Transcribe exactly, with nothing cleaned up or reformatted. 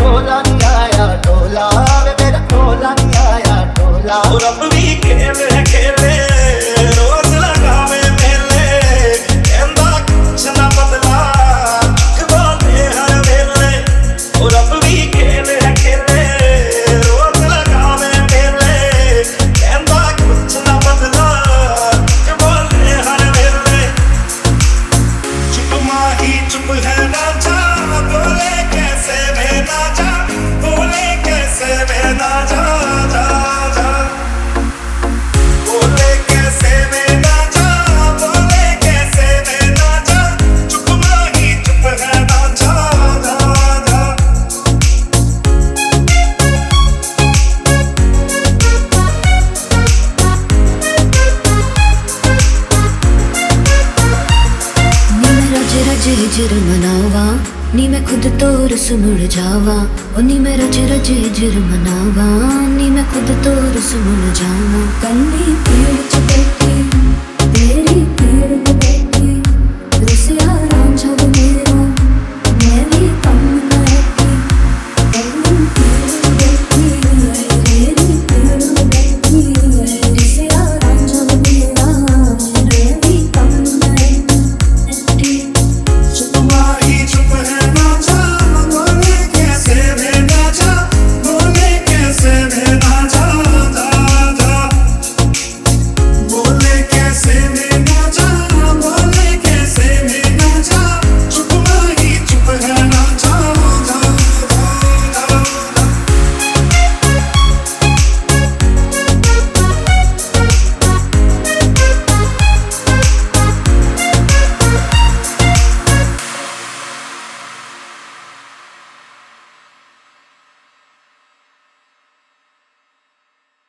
ढोला नहीं आया ढोला वे मेरा ढोला नहीं आया ढोला। और अब भी खेले खेले रोज लगावे मेले कहंदा कुछ ना बदला बोले हर वेले। और अब भी खेले खेले रोज लगावे मेले कहंदा कुछ ना बदला बोले हर वेले। चुप माही चुप है ना जा बोले कैसे मैं ना जा बोले कैसे मैं ना जा जा जा बोले कैसे मैं ना जा बोले कैसे मैं ना जा। चुप माही चुप है ना जा जा जा। नी मैं रज रज हिजर मनावा नी मैं खुद तो रुस मुड़ जावा ओ नी मैं रज रज हिजर मनावा नी मैं खुद तो रुस मुड़ जावा। कन्नी पीड़ च बैठी